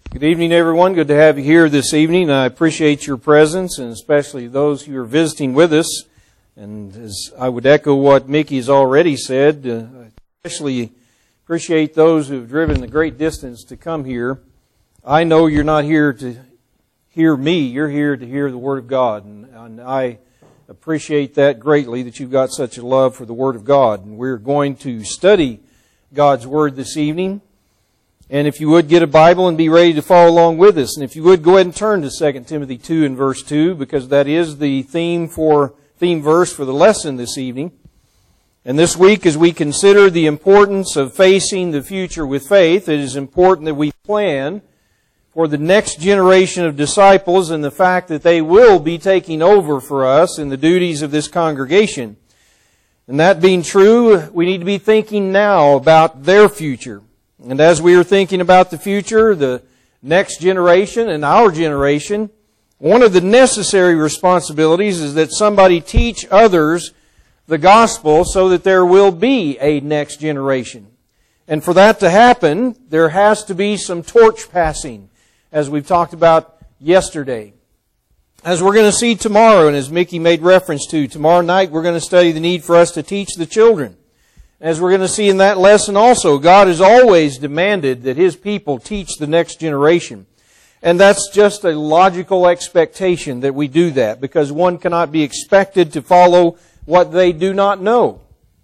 Good evening, everyone. Good to have you here this evening. I appreciate your presence, and especially those who are visiting with us. And as I would echo what Mickey has already said, I especially appreciate those who have driven the great distance to come here. I know you're not here to hear me. You're here to hear the Word of God. And I appreciate that greatly, that you've got such a love for the Word of God. And we're going to study God's Word this evening. And if you would get a Bible and be ready to follow along with us. And if you would go ahead and turn to 2 Timothy 2 and verse 2, because that is the theme verse for the lesson this evening. And this week, as we consider the importance of facing the future with faith, it is important that we plan for the next generation of disciples and the fact that they will be taking over for us in the duties of this congregation. And that being true, we need to be thinking now about their future. And as we are thinking about the future, the next generation and our generation, one of the necessary responsibilities is that somebody teach others the gospel so that there will be a next generation. And for that to happen, there has to be some torch passing, as we've talked about yesterday. As we're going to see tomorrow, and as Mickey made reference to, tomorrow night we're going to study the need for us to teach the children. As we're going to see in that lesson also, God has always demanded that His people teach the next generation. And that's just a logical expectation that we do that, because one cannot be expected to follow what they do not know,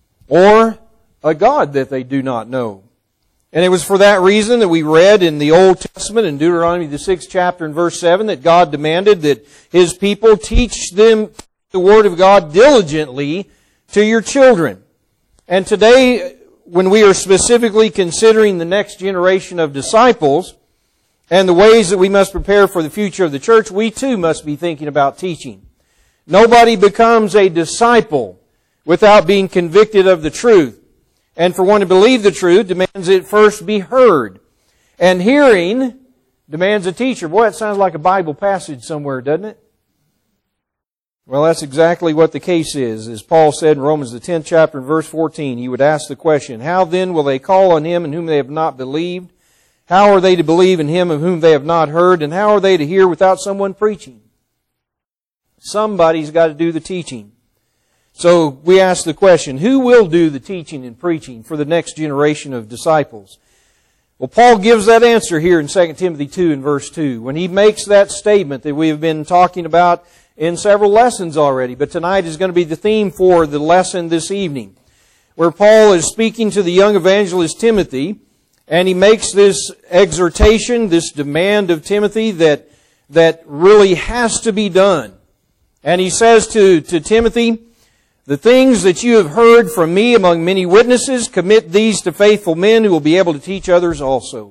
or a God that they do not know. And it was for that reason that we read in the Old Testament, in Deuteronomy the 6th chapter and verse 7, that God demanded that His people teach them the Word of God diligently to your children. And today, when we are specifically considering the next generation of disciples and the ways that we must prepare for the future of the church, we too must be thinking about teaching. Nobody becomes a disciple without being convicted of the truth. And for one to believe the truth demands it first be heard. And hearing demands a teacher. Boy, that sounds like a Bible passage somewhere, doesn't it? Well, that's exactly what the case is. As Paul said in Romans the 10th chapter and verse 14, he would ask the question, how then will they call on Him in whom they have not believed? How are they to believe in Him of whom they have not heard? And how are they to hear without someone preaching? Somebody's got to do the teaching. So we ask the question, who will do the teaching and preaching for the next generation of disciples? Well, Paul gives that answer here in 2 Timothy 2 and verse 2, when he makes that statement that we have been talking about in several lessons already. But tonight is going to be the theme for the lesson this evening, where Paul is speaking to the young evangelist Timothy, and he makes this exhortation, this demand of Timothy that really has to be done. And he says to Timothy, the things that you have heard from me among many witnesses, commit these to faithful men who will be able to teach others also.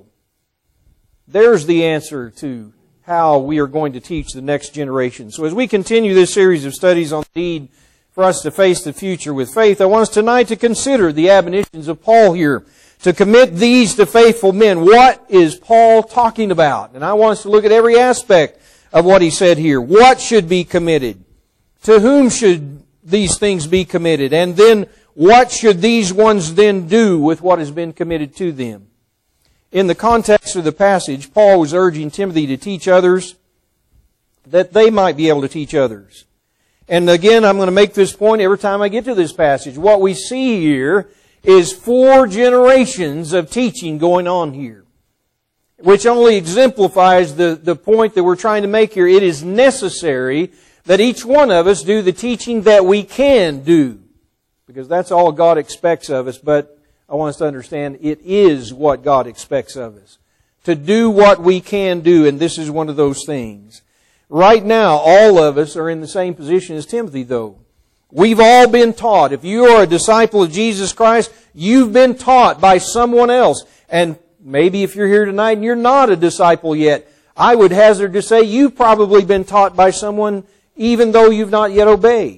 There's the answer to how we are going to teach the next generation. So as we continue this series of studies on the need for us to face the future with faith, I want us tonight to consider the admonitions of Paul here, to commit these to faithful men. What is Paul talking about? And I want us to look at every aspect of what he said here. What should be committed? To whom should these things be committed? And then what should these ones then do with what has been committed to them? In the context of the passage, Paul was urging Timothy to teach others that they might be able to teach others. And again, I'm going to make this point every time I get to this passage. What we see here is 4 generations of teaching going on here, which only exemplifies the point that we're trying to make here. It is necessary that each one of us do the teaching that we can do, because that's all God expects of us. But I want us to understand it is what God expects of us, to do what we can do, and this is one of those things. Right now, all of us are in the same position as Timothy, though. We've all been taught. If you are a disciple of Jesus Christ, you've been taught by someone else. And maybe if you're here tonight and you're not a disciple yet, I would hazard to say you've probably been taught by someone even though you've not yet obeyed.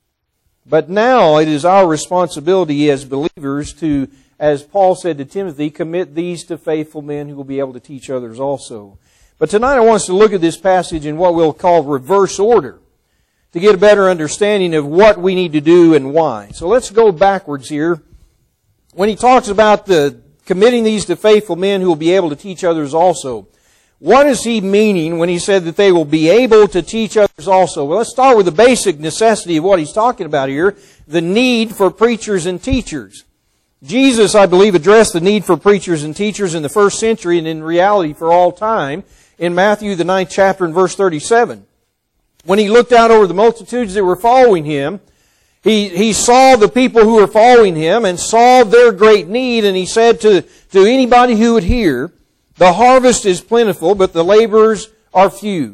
But now it is our responsibility as believers to, as Paul said to Timothy, commit these to faithful men who will be able to teach others also. But tonight I want us to look at this passage in what we'll call reverse order, to get a better understanding of what we need to do and why. So let's go backwards here. When he talks about the committing these to faithful men who will be able to teach others also, What is he meaning when he said that they will be able to teach others also? Well, let's start with the basic necessity of what he's talking about here, the need for preachers and teachers. Jesus, I believe, addressed the need for preachers and teachers in the first century and in reality for all time in Matthew, the 9th chapter and verse 37. When he looked out over the multitudes that were following him, he saw the people who were following him and saw their great need, and he said to anybody who would hear, the harvest is plentiful, but the laborers are few.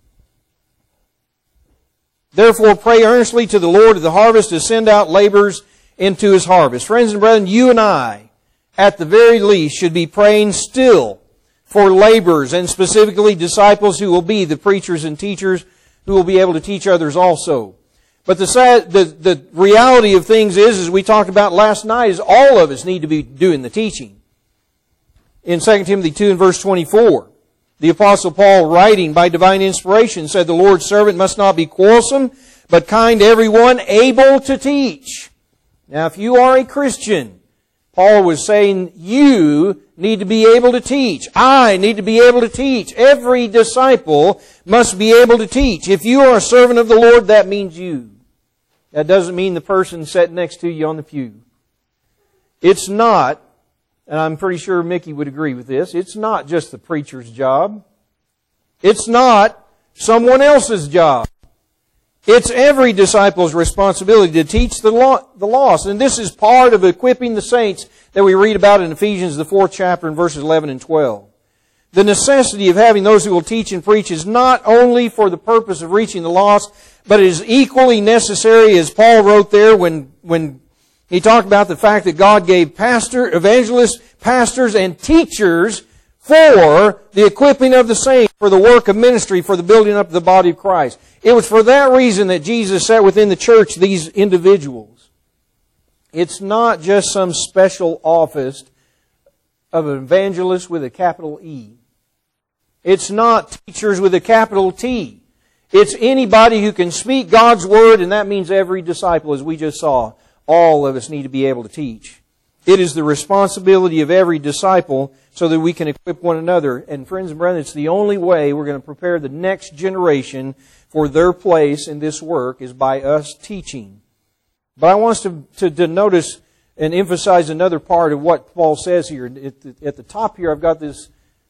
Therefore pray earnestly to the Lord of the harvest to send out laborers into His harvest. Friends and brethren, you and I, at the very least, should be praying still for laborers, and specifically disciples who will be the preachers and teachers who will be able to teach others also. But the reality of things is, as we talked about last night, is all of us need to be doing the teaching. In 2 Timothy 2 and verse 24, the Apostle Paul, writing by divine inspiration, said, the Lord's servant must not be quarrelsome, but kind to everyone, able to teach. Now, if you are a Christian, Paul was saying, you need to be able to teach. I need to be able to teach. Every disciple must be able to teach. If you are a servant of the Lord, that means you. That doesn't mean the person sitting next to you on the pew. It's not, and I'm pretty sure Mickey would agree with this, it's not just the preacher's job. It's not someone else's job. It's every disciple's responsibility to teach the lost. And this is part of equipping the saints that we read about in Ephesians, the 4th chapter, and verses 11 and 12. The necessity of having those who will teach and preach is not only for the purpose of reaching the lost, but it is equally necessary, as Paul wrote there when he talked about the fact that God gave evangelists, pastors, and teachers for the equipping of the saints, for the work of ministry, for the building up of the body of Christ. It was for that reason that Jesus set within the church these individuals. It's not just some special office of an evangelist with a capital E. It's not teachers with a capital T. It's anybody who can speak God's Word, and that means every disciple, as we just saw. All of us need to be able to teach. It is the responsibility of every disciple so that we can equip one another. And friends and brethren, it's the only way we're going to prepare the next generation for their place in this work is by us teaching. But I want us to notice and emphasize another part of what Paul says here. At the top here, I've got this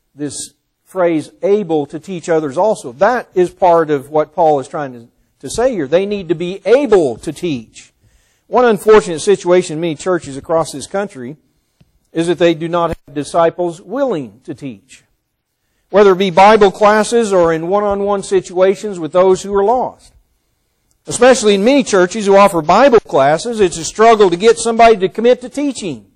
phrase, able to teach others also. That is part of what Paul is trying to say here. They need to be able to teach. One unfortunate situation in many churches across this country is that they do not have disciples willing to teach. Whether it be Bible classes or in one-on-one situations with those who are lost. Especially in many churches who offer Bible classes, it's a struggle to get somebody to commit to teaching.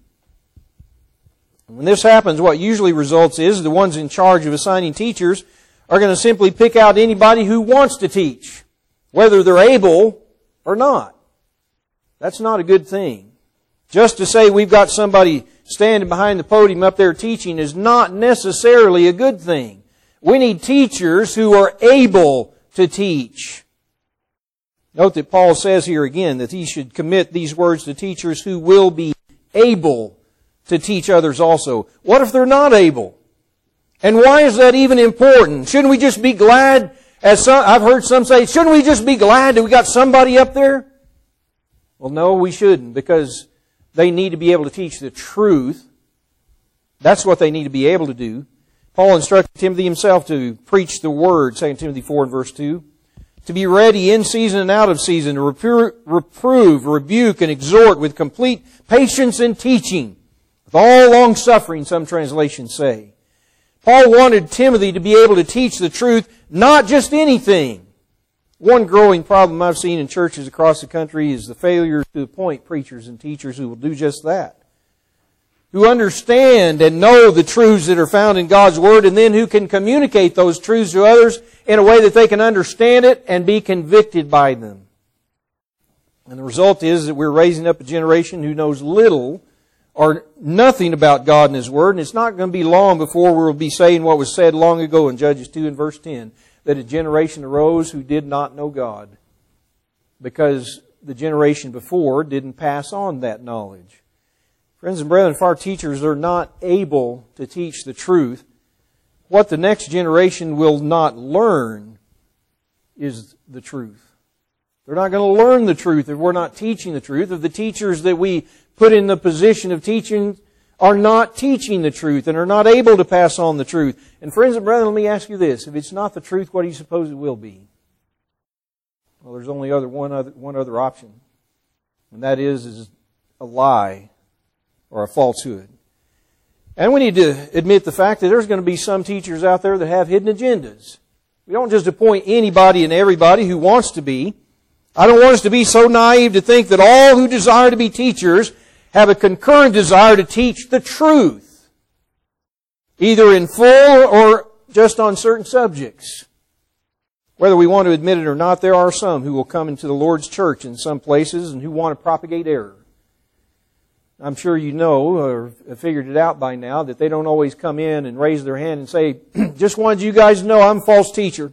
When this happens, what usually results is the ones in charge of assigning teachers are going to simply pick out anybody who wants to teach, whether they're able or not. That's not a good thing. Just to say we've got somebody standing behind the podium up there teaching is not necessarily a good thing. We need teachers who are able to teach. Note that Paul says here again that he should commit these words to teachers who will be able to teach others also. What if they're not able? And why is that even important? Shouldn't we just be glad, I've heard some say, shouldn't we just be glad that we got somebody up there? Well, no, we shouldn't, because they need to be able to teach the truth. That's what they need to be able to do. Paul instructed Timothy himself to preach the Word, 2 Timothy 4 and verse 2. To be ready in season and out of season, to reprove, rebuke, and exhort with complete patience and teaching. With all long suffering, some translations say. Paul wanted Timothy to be able to teach the truth, not just anything. One growing problem I've seen in churches across the country is the failure to appoint preachers and teachers who will do just that. Who understand and know the truths that are found in God's Word, and then who can communicate those truths to others in a way that they can understand it and be convicted by them. And the result is that we're raising up a generation who knows little or nothing about God and His Word, and it's not going to be long before we'll be saying what was said long ago in Judges 2 and verse 10. That a generation arose who did not know God because the generation before didn't pass on that knowledge. Friends and brethren, if our teachers are not able to teach the truth, what the next generation will not learn is the truth. They're not going to learn the truth if we're not teaching the truth. If the teachers that we put in the position of teaching are not teaching the truth and are not able to pass on the truth. And friends and brethren, let me ask you this. If it's not the truth, what do you suppose it will be? Well, there's only one other option. And that is a lie or a falsehood. And we need to admit the fact that there's going to be some teachers out there that have hidden agendas. We don't just appoint anybody and everybody who wants to be. I don't want us to be so naive to think that all who desire to be teachers have a concurrent desire to teach the truth, either in full or just on certain subjects. Whether we want to admit it or not, there are some who will come into the Lord's church in some places and who want to propagate error. I'm sure you know or have figured it out by now that they don't always come in and raise their hand and say, just wanted you guys to know I'm a false teacher.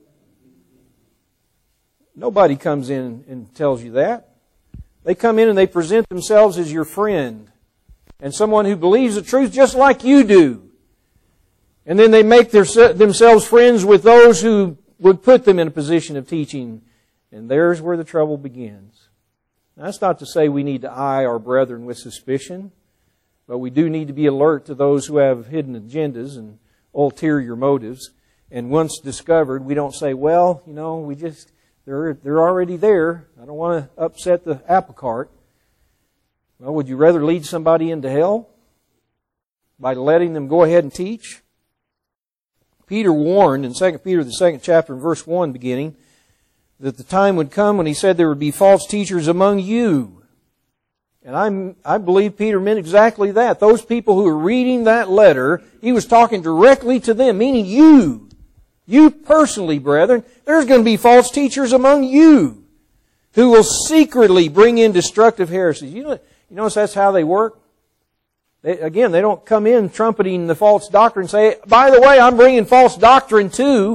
Nobody comes in and tells you that. They come in and they present themselves as your friend and someone who believes the truth just like you do. And then they make themselves friends with those who would put them in a position of teaching. And there's where the trouble begins. Now, that's not to say we need to eye our brethren with suspicion, but we do need to be alert to those who have hidden agendas and ulterior motives. And once discovered, we don't say, well, you know, they're already there. I don't want to upset the apple cart. Well, would you rather lead somebody into hell by letting them go ahead and teach? Peter warned in 2 Peter, the 2nd chapter, verse 1 beginning, that the time would come when he said there would be false teachers among you. And I believe Peter meant exactly that. Those people who are reading that letter, he was talking directly to them, meaning you. You personally, brethren, there's going to be false teachers among you who will secretly bring in destructive heresies. You notice that's how they work? They don't come in trumpeting the false doctrine and say, by the way, I'm bringing false doctrine too.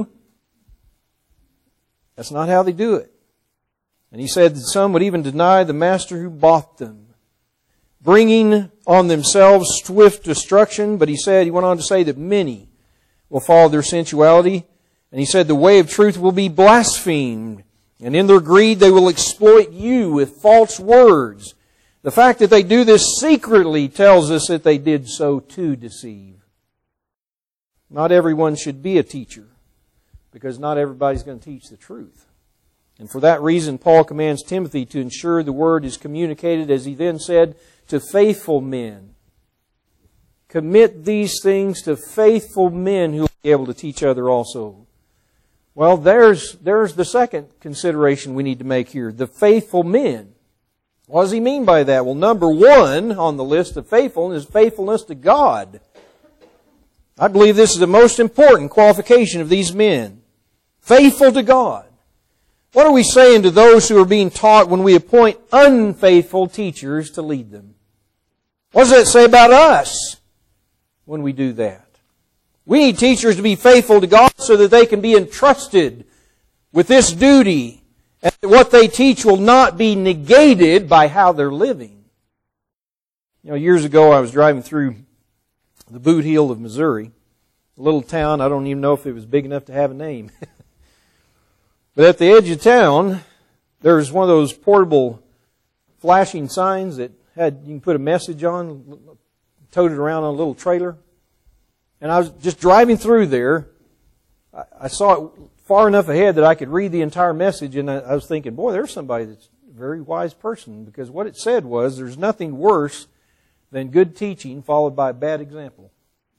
That's not how they do it. And he said that some would even deny the master who bought them, bringing on themselves swift destruction. But he went on to say that many will follow their sensuality. And he said the way of truth will be blasphemed. And in their greed they will exploit you with false words. The fact that they do this secretly tells us that they did so to deceive. Not everyone should be a teacher, because not everybody's going to teach the truth. And for that reason, Paul commands Timothy to ensure the word is communicated, as he then said, to faithful men. Commit these things to faithful men who will be able to teach others also. Well, there's the second consideration we need to make here. The faithful men. What does he mean by that? Well, number one on the list of faithfulness is faithfulness to God. I believe this is the most important qualification of these men. Faithful to God. What are we saying to those who are being taught when we appoint unfaithful teachers to lead them? What does that say about us when we do that? We need teachers to be faithful to God so that they can be entrusted with this duty, and what they teach will not be negated by how they're living. You know, years ago I was driving through the Boot Heel of Missouri, a little town. I don't even know if it was big enough to have a name. But at the edge of town, there was one of those portable flashing signs that you can put a message on, towed it around on a little trailer. And I was just driving through there. I saw it far enough ahead that I could read the entire message, and I was thinking, boy, there's somebody that's a very wise person, because what it said was, there's nothing worse than good teaching followed by a bad example.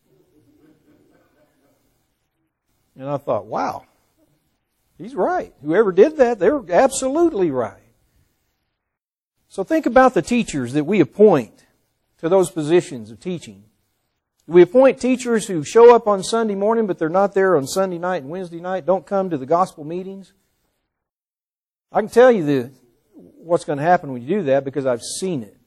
And I thought, wow, he's right. Whoever did that, they were absolutely right. So think about the teachers that we appoint to those positions of teaching. We appoint teachers who show up on Sunday morning, but they're not there on Sunday night and Wednesday night, don't come to the gospel meetings. I can tell you what's going to happen when you do that, because I've seen it.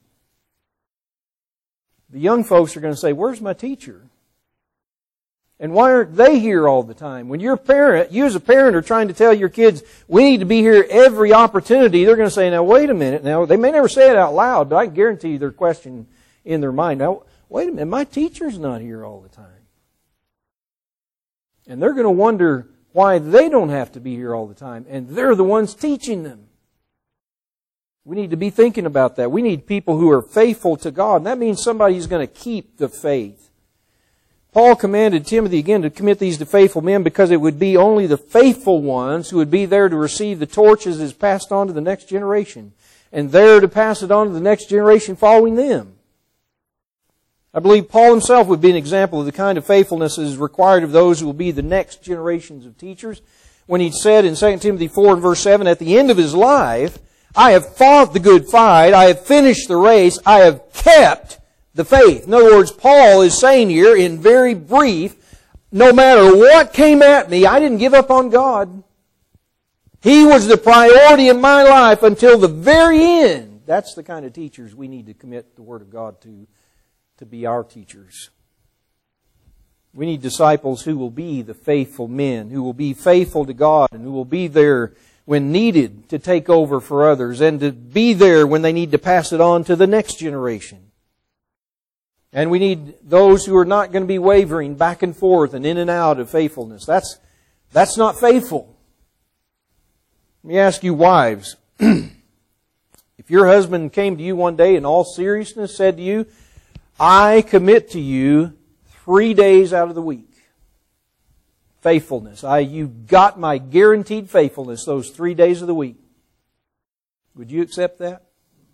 The young folks are going to say, where's my teacher? And why aren't they here all the time? When you as a parent are trying to tell your kids, we need to be here every opportunity, they're going to say, now wait a minute. Now, they may never say it out loud, but I can guarantee you their question in their mind, now, wait a minute, my teacher's not here all the time. And they're going to wonder why they don't have to be here all the time. And they're the ones teaching them. We need to be thinking about that. We need people who are faithful to God. And that means somebody who's going to keep the faith. Paul commanded Timothy again to commit these to faithful men because it would be only the faithful ones who would be there to receive the torch as it is passed on to the next generation. And there to pass it on to the next generation following them. I believe Paul himself would be an example of the kind of faithfulness that is required of those who will be the next generations of teachers. When he said in 2 Timothy 4 and verse 7, at the end of his life, I have fought the good fight, I have finished the race, I have kept the faith. In other words, Paul is saying here in very brief, no matter what came at me, I didn't give up on God. He was the priority in my life until the very end. That's the kind of teachers we need to commit the Word of God to be our teachers. We need disciples who will be the faithful men, who will be faithful to God, and who will be there when needed to take over for others, and to be there when they need to pass it on to the next generation. And we need those who are not going to be wavering back and forth and in and out of faithfulness. That's not faithful. Let me ask you wives, if your husband came to you one day in all seriousness said to you, I commit to you 3 days out of the week. Faithfulness. You got my guaranteed faithfulness those 3 days of the week. Would you accept that?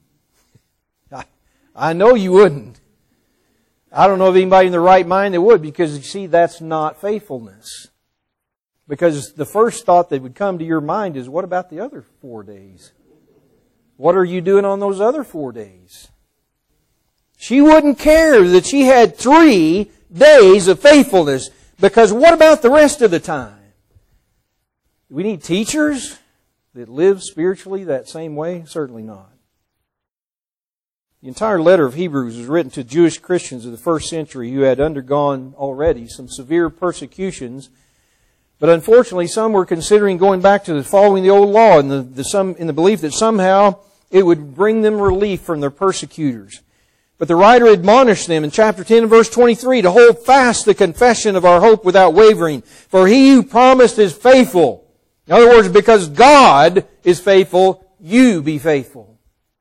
I know you wouldn't. I don't know of anybody in their right mind that would, because you see, that's not faithfulness. Because the first thought that would come to your mind is, what about the other 4 days? What are you doing on those other 4 days? She wouldn't care that she had 3 days of faithfulness, because what about the rest of the time? We need teachers that live spiritually that same way? Certainly not. The entire letter of Hebrews was written to Jewish Christians of the first century who had undergone already some severe persecutions. But unfortunately, some were considering going back to following the old law in the belief that somehow it would bring them relief from their persecutors. But the writer admonished them in chapter 10 and verse 23 to hold fast the confession of our hope without wavering. For he who promised is faithful. In other words, because God is faithful, you be faithful.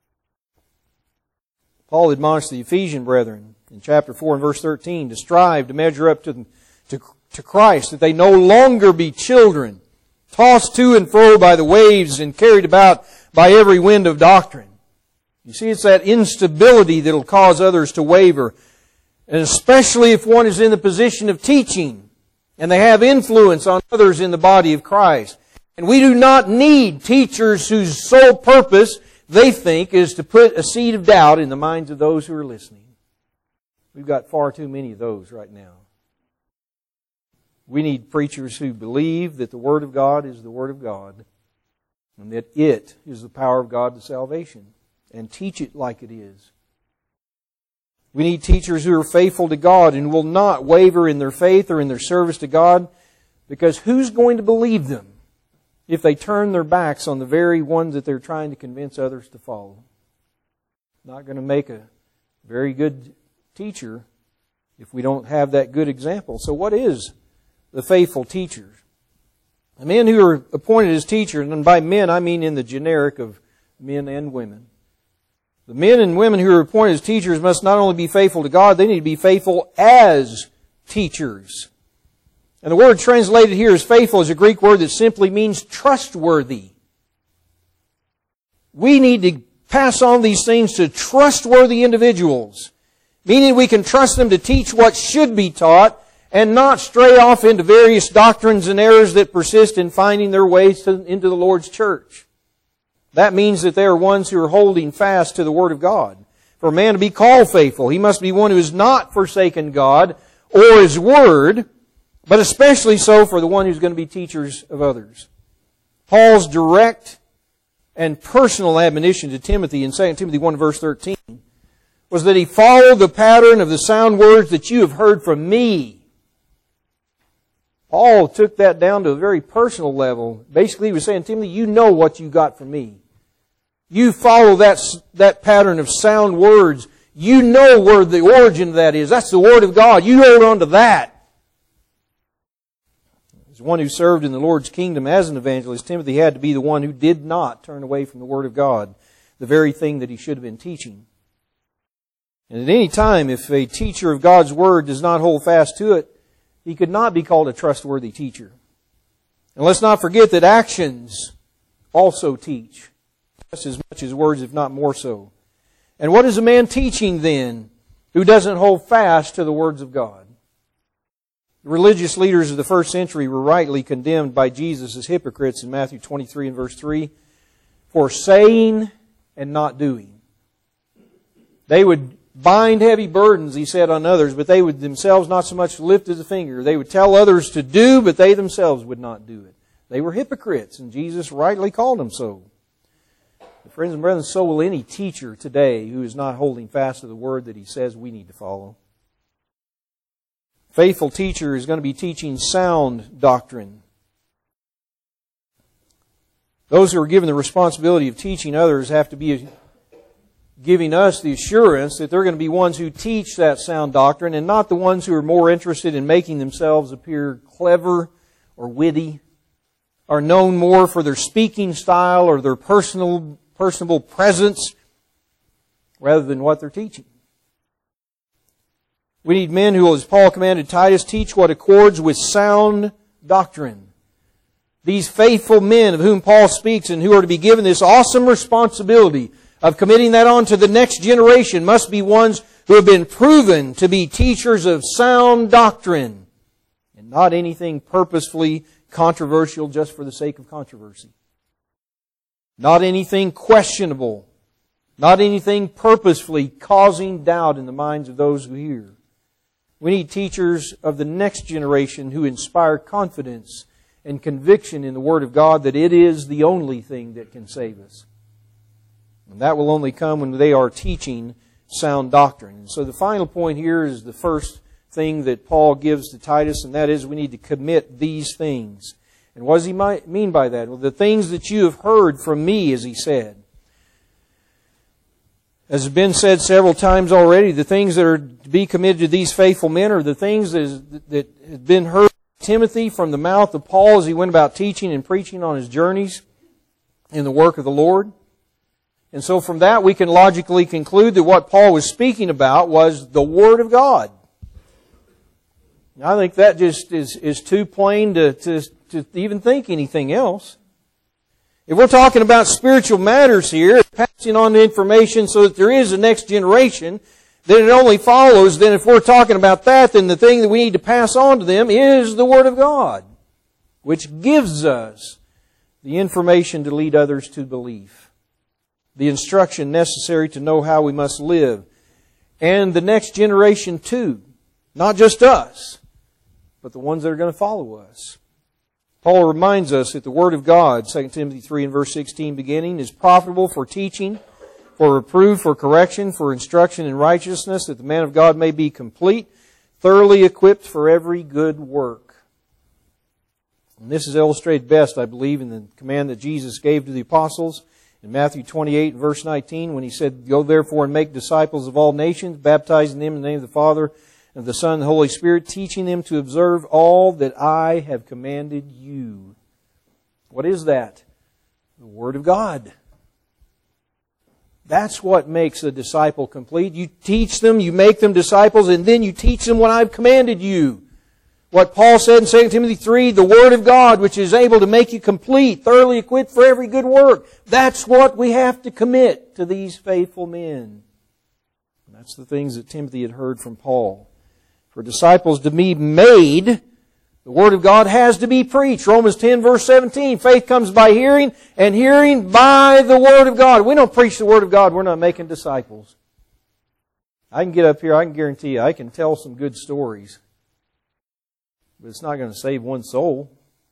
Paul admonished the Ephesian brethren in chapter 4 and verse 13 to strive to measure up to Christ, that they no longer be children, tossed to and fro by the waves and carried about by every wind of doctrine. You see, it's that instability that will cause others to waver. And especially if one is in the position of teaching and they have influence on others in the body of Christ. And we do not need teachers whose sole purpose, they think, is to put a seed of doubt in the minds of those who are listening. We've got far too many of those right now. We need preachers who believe that the Word of God is the Word of God and that it is the power of God to salvation, and teach it like it is. We need teachers who are faithful to God and will not waver in their faith or in their service to God, because who's going to believe them if they turn their backs on the very ones that they're trying to convince others to follow? Not going to make a very good teacher if we don't have that good example. So what is the faithful teacher? The men who are appointed as teachers, and by men I mean in the generic of men and women. The men and women who are appointed as teachers must not only be faithful to God, they need to be faithful as teachers. And the word translated here as faithful is a Greek word that simply means trustworthy. We need to pass on these things to trustworthy individuals, meaning we can trust them to teach what should be taught and not stray off into various doctrines and errors that persist in finding their ways into the Lord's church. That means that they are ones who are holding fast to the Word of God. For a man to be called faithful, he must be one who has not forsaken God or His Word, but especially so for the one who's going to be teachers of others. Paul's direct and personal admonition to Timothy in 2 Timothy 1 verse 13 was that he follow the pattern of the sound words that you have heard from me. Paul took that down to a very personal level. Basically, he was saying, Timothy, you know what you got from me. You follow that pattern of sound words. You know where the origin of that is. That's the Word of God. You hold on to that. As one who served in the Lord's kingdom as an evangelist, Timothy had to be the one who did not turn away from the Word of God, the very thing that he should have been teaching. And at any time, if a teacher of God's Word does not hold fast to it, he could not be called a trustworthy teacher. And let's not forget that actions also teach, just as much as words, if not more so. And what is a man teaching then who doesn't hold fast to the words of God? The religious leaders of the first century were rightly condemned by Jesus as hypocrites in Matthew 23 and verse 3 for saying and not doing. They would bind heavy burdens, he said, on others, but they would themselves not so much lift as a finger. They would tell others to do, but they themselves would not do it. They were hypocrites, and Jesus rightly called them so. Friends and brethren, so will any teacher today who is not holding fast to the Word that he says we need to follow. Faithful teacher is going to be teaching sound doctrine. Those who are given the responsibility of teaching others have to be giving us the assurance that they're going to be ones who teach that sound doctrine and not the ones who are more interested in making themselves appear clever or witty, are known more for their speaking style or their personable presence rather than what they're teaching. We need men who, as Paul commanded Titus, teach what accords with sound doctrine. These faithful men of whom Paul speaks and who are to be given this awesome responsibility of committing that on to the next generation must be ones who have been proven to be teachers of sound doctrine and not anything purposefully controversial just for the sake of controversy. Not anything questionable. Not anything purposefully causing doubt in the minds of those who hear. We need teachers of the next generation who inspire confidence and conviction in the Word of God that it is the only thing that can save us. And that will only come when they are teaching sound doctrine. And so the final point here is the first thing that Paul gives to Titus, and that is we need to commit these things. And what does he mean by that? Well, the things that you have heard from me, as he said. As has been said several times already, the things that are to be committed to these faithful men are the things that have been heard from Timothy from the mouth of Paul as he went about teaching and preaching on his journeys in the work of the Lord. And so from that we can logically conclude that what Paul was speaking about was the Word of God. I think that just is too plain to even think anything else. If we're talking about spiritual matters here, passing on the information so that there is a next generation, then it only follows, then if we're talking about that, then the thing that we need to pass on to them is the Word of God, which gives us the information to lead others to belief, the instruction necessary to know how we must live, and the next generation too, not just us, but the ones that are going to follow us. Paul reminds us that the Word of God, 2 Timothy 3 and verse 16 beginning, is profitable for teaching, for reproof, for correction, for instruction in righteousness, that the man of God may be complete, thoroughly equipped for every good work. And this is illustrated best, I believe, in the command that Jesus gave to the apostles in Matthew 28 and verse 19, when He said, "Go therefore and make disciples of all nations, baptizing them in the name of the Father, of the Son and the Holy Spirit, teaching them to observe all that I have commanded you." What is that? The Word of God. That's what makes a disciple complete. You teach them, you make them disciples, and then you teach them what I've commanded you. What Paul said in 2 Timothy 3, the Word of God, which is able to make you complete, thoroughly equipped for every good work. That's what we have to commit to these faithful men. And that's the things that Timothy had heard from Paul. For disciples to be made, the Word of God has to be preached. Romans 10 verse 17, faith comes by hearing, and hearing by the Word of God. We don't preach the Word of God, we're not making disciples. I can get up here, I can guarantee you, I can tell some good stories. But it's not going to save one soul.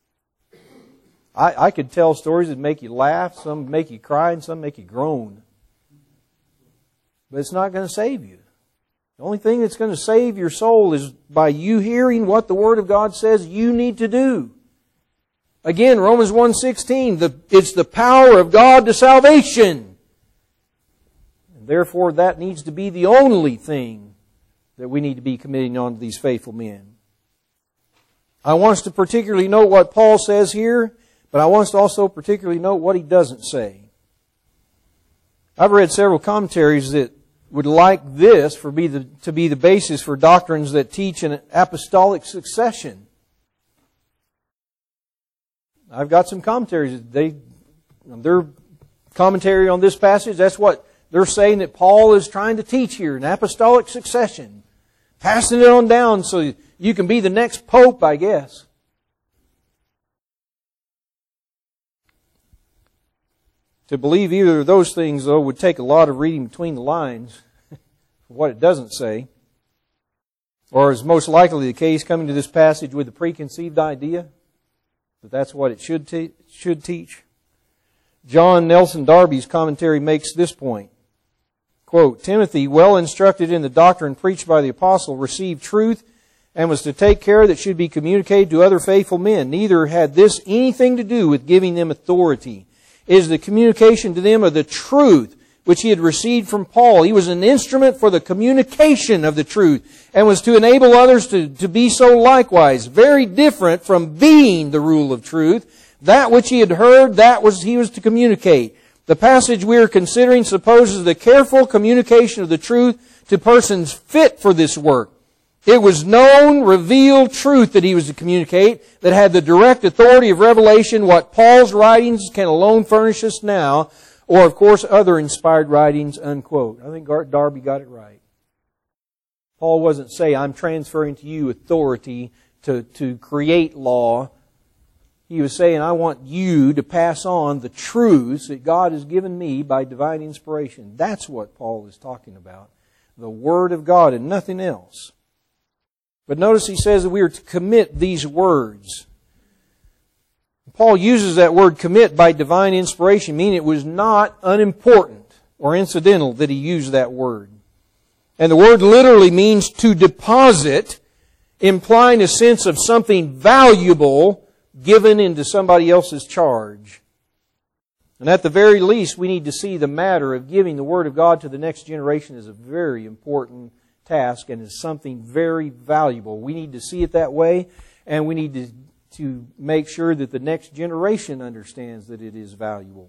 I could tell stories that make you laugh, some make you cry, and some make you groan. But it's not going to save you. The only thing that's going to save your soul is by you hearing what the Word of God says you need to do. Again, Romans 1:16, it's the power of God to salvation. And therefore, that needs to be the only thing that we need to be committing on to these faithful men. I want us to particularly note what Paul says here, but I want us to also particularly note what he doesn't say. I've read several commentaries that would like this to be the basis for doctrines that teach an apostolic succession. I've got some commentaries. Their commentary on this passage, that's what they're saying that Paul is trying to teach here, an apostolic succession. Passing it on down so you can be the next pope, I guess. To believe either of those things, though, would take a lot of reading between the lines for what it doesn't say. Or is most likely the case coming to this passage with a preconceived idea that that's what it should teach. John Nelson Darby's commentary makes this point. Quote, Timothy, well instructed in the doctrine preached by the apostle, received truth and was to take care that should be communicated to other faithful men. Neither had this anything to do with giving them authority. It is the communication to them of the truth which he had received from Paul. He was an instrument for the communication of the truth and was to enable others to be so likewise. Very different from being the rule of truth. That which he had heard, he was to communicate. The passage we are considering supposes the careful communication of the truth to persons fit for this work. It was known, revealed truth that he was to communicate that had the direct authority of revelation, what Paul's writings can alone furnish us now, or of course other inspired writings, unquote. I think Darby got it right. Paul wasn't saying, I'm transferring to you authority to create law. He was saying, I want you to pass on the truths that God has given me by divine inspiration. That's what Paul is talking about. The Word of God and nothing else. But notice he says that we are to commit these words. Paul uses that word commit by divine inspiration, meaning it was not unimportant or incidental that he used that word. And the word literally means to deposit, implying a sense of something valuable given into somebody else's charge. And at the very least, we need to see the matter of giving the Word of God to the next generation as a very important task and as something very valuable. We need to see it that way, and we need to make sure that the next generation understands that it is valuable.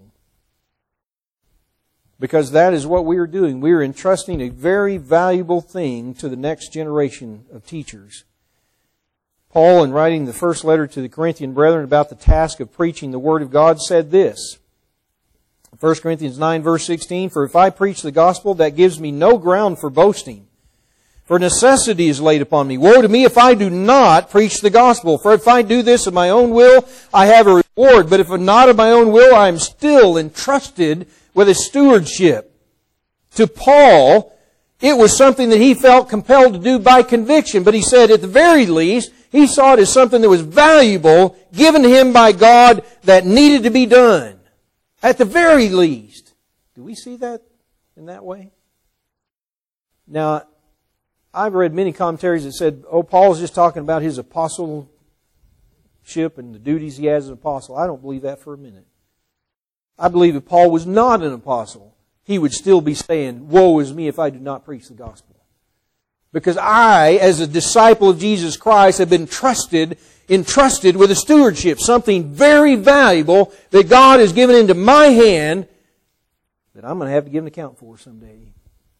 Because that is what we are doing. We are entrusting a very valuable thing to the next generation of teachers. Paul, in writing the first letter to the Corinthian brethren about the task of preaching the Word of God, said this. 1 Corinthians 9, verse 16, For if I preach the gospel, that gives me no ground for boasting. For necessity is laid upon me. Woe to me if I do not preach the gospel. For if I do this of my own will, I have a reward. But if not of my own will, I am still entrusted with a stewardship. To Paul, it was something that he felt compelled to do by conviction. But he said, at the very least, he saw it as something that was valuable, given to him by God, that needed to be done. At the very least. Do we see that in that way? Now, I've read many commentaries that said, Paul's just talking about his apostleship and the duties he has as an apostle. I don't believe that for a minute. I believe if Paul was not an apostle, he would still be saying, woe is me if I do not preach the gospel. Because I, as a disciple of Jesus Christ, have been entrusted with a stewardship, something very valuable that God has given into my hand that I'm going to have to give an account for someday.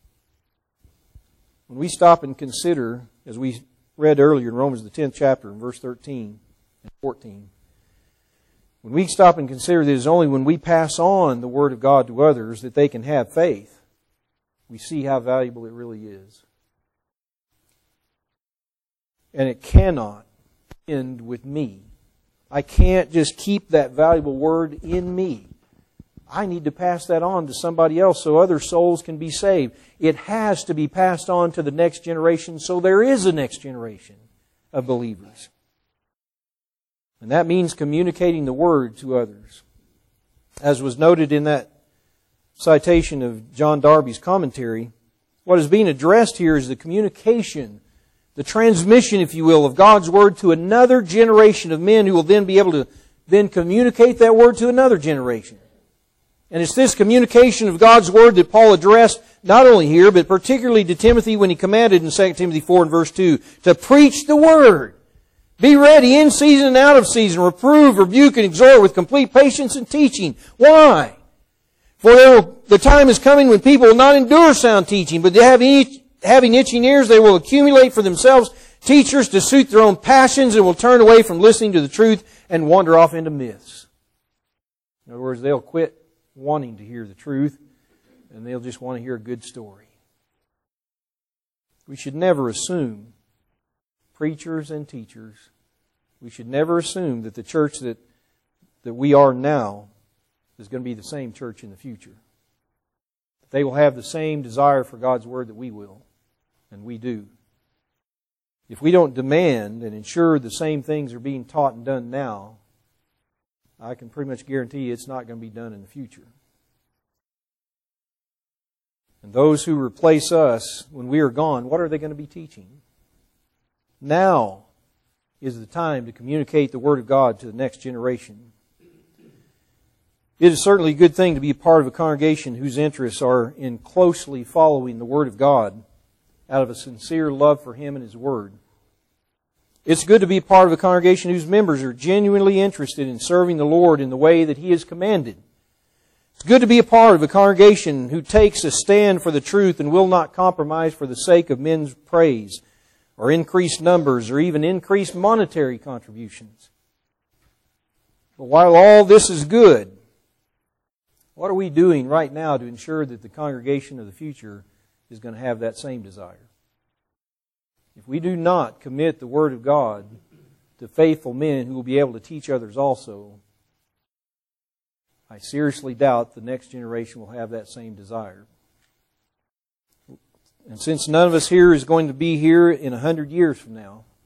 When we stop and consider, as we read earlier in Romans the 10th chapter, in verse 13 and 14, when we stop and consider that it is only when we pass on the Word of God to others that they can have faith, we see how valuable it really is. And it cannot end with me. I can't just keep that valuable Word in me. I need to pass that on to somebody else so other souls can be saved. It has to be passed on to the next generation so there is a next generation of believers. And that means communicating the Word to others. As was noted in that citation of John Darby's commentary, what is being addressed here is the communication, the transmission, if you will, of God's Word to another generation of men who will then be able to then communicate that Word to another generation. And it's this communication of God's Word that Paul addressed not only here, but particularly to Timothy when he commanded in 2 Timothy 4 and verse 2 to preach the Word. Be ready in season and out of season. Reprove, rebuke, and exhort with complete patience and teaching. Why? For the time is coming when people will not endure sound teaching, but having itching ears, they will accumulate for themselves teachers to suit their own passions and will turn away from listening to the truth and wander off into myths. In other words, they'll quit wanting to hear the truth and they'll just want to hear a good story. We should never assume, preachers and teachers, we should never assume that the church that we are now is going to be the same church in the future. They will have the same desire for God's Word that we will, and we do. If we don't demand and ensure the same things are being taught and done now, I can pretty much guarantee you it's not going to be done in the future. And those who replace us when we are gone, what are they going to be teaching? Now is the time to communicate the Word of God to the next generation. It is certainly a good thing to be a part of a congregation whose interests are in closely following the Word of God out of a sincere love for Him and His Word. It's good to be a part of a congregation whose members are genuinely interested in serving the Lord in the way that He has commanded. It's good to be a part of a congregation who takes a stand for the truth and will not compromise for the sake of men's praise or increased numbers or even increased monetary contributions. But while all this is good, what are we doing right now to ensure that the congregation of the future is going to have that same desire? If we do not commit the Word of God to faithful men who will be able to teach others also, I seriously doubt the next generation will have that same desire. And since none of us here is going to be here in 100 years from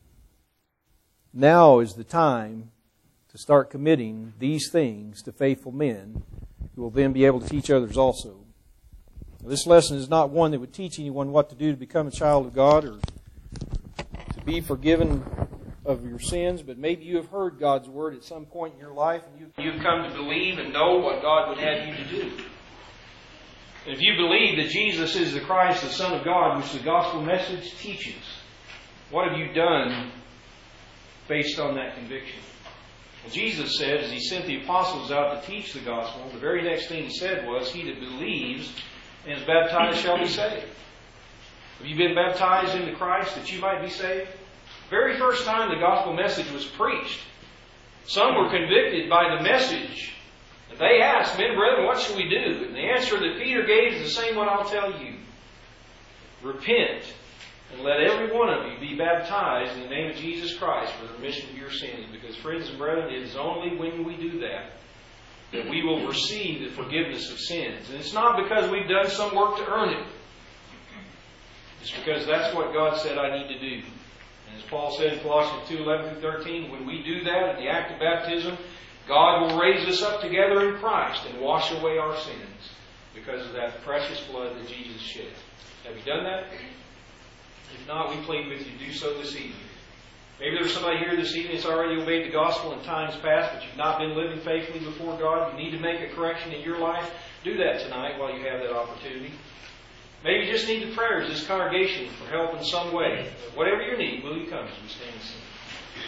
now is the time to start committing these things to faithful men who will then be able to teach others also. Now, this lesson is not one that would teach anyone what to do to become a child of God or to be forgiven of your sins, but maybe you have heard God's Word at some point in your life and you've come to believe and know what God would have you to do. And if you believe that Jesus is the Christ, the Son of God, which the gospel message teaches, what have you done based on that conviction? Well, Jesus said, as He sent the apostles out to teach the gospel, the very next thing He said was, "He that believes and is baptized shall be saved." Have you been baptized into Christ that you might be saved? Very first time the gospel message was preached, some were convicted by the message. And they asked, "Men, brethren, what shall we do?" And the answer that Peter gave is the same one I'll tell you. Repent, and let every one of you be baptized in the name of Jesus Christ for the remission of your sins. Because, friends and brethren, it is only when we do that that we will receive the forgiveness of sins. And it's not because we've done some work to earn it. It's because that's what God said I need to do. And as Paul said in Colossians 2:11-13, when we do that in the act of baptism, God will raise us up together in Christ and wash away our sins because of that precious blood that Jesus shed. Have you done that? If not, we plead with you to do so this evening. Maybe there's somebody here this evening that's already obeyed the gospel in times past, but you've not been living faithfully before God. You need to make a correction in your life. Do that tonight while you have that opportunity. Maybe you just need the prayers of this congregation for help in some way. Whatever your need, will you come as we stand and sing?